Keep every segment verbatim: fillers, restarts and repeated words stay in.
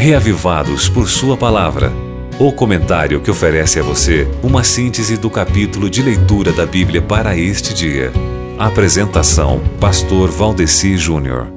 Reavivados por Sua Palavra. O comentário que oferece a você uma síntese do capítulo de leitura da Bíblia para este dia. Apresentação: Pastor Valdeci Júnior.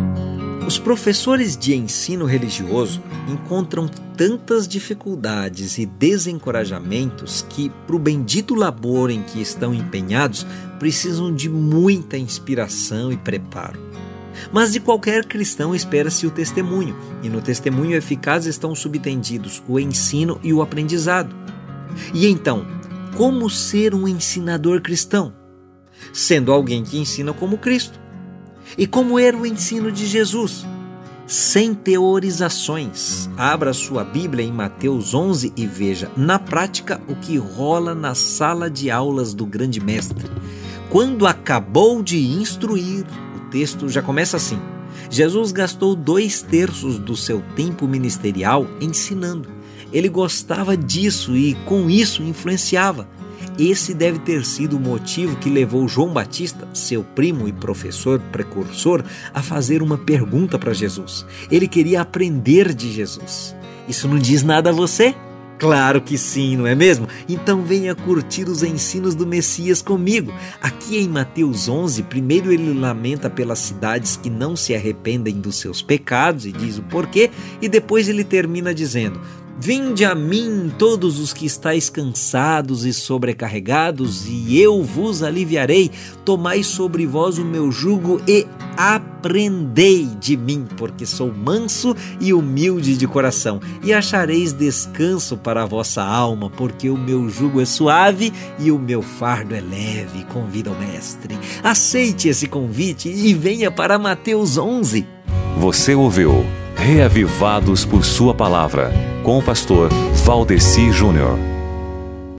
Os professores de ensino religioso encontram tantas dificuldades e desencorajamentos que, para o bendito labor em que estão empenhados, precisam de muita inspiração e preparo. Mas de qualquer cristão espera-se o testemunho, e no testemunho eficaz estão subtendidos o ensino e o aprendizado. E então, como ser um ensinador cristão? Sendo alguém que ensina como Cristo. E como era o ensino de Jesus? Sem teorizações. Abra sua Bíblia em Mateus onze e veja, na prática, o que rola na sala de aulas do grande mestre. Quando acabou de instruir, o texto já começa assim: Jesus gastou dois terços do seu tempo ministerial ensinando. Ele gostava disso e, com isso, influenciava. Esse deve ter sido o motivo que levou João Batista, seu primo e professor precursor, a fazer uma pergunta para Jesus. Ele queria aprender de Jesus. Isso não diz nada a você? Claro que sim, não é mesmo? Então venha curtir os ensinos do Messias comigo. Aqui em Mateus onze, primeiro ele lamenta pelas cidades que não se arrependem dos seus pecados e diz o porquê, e depois ele termina dizendo: Vinde a mim todos os que estáis cansados e sobrecarregados, e eu vos aliviarei. Tomai sobre vós o meu jugo e aprendei de mim, porque sou manso e humilde de coração, e achareis descanso para a vossa alma, porque o meu jugo é suave e o meu fardo é leve. Convida o mestre. Aceite esse convite e venha para Mateus onze. Você ouviu Reavivados por Sua Palavra, com o pastor Valdeci Júnior.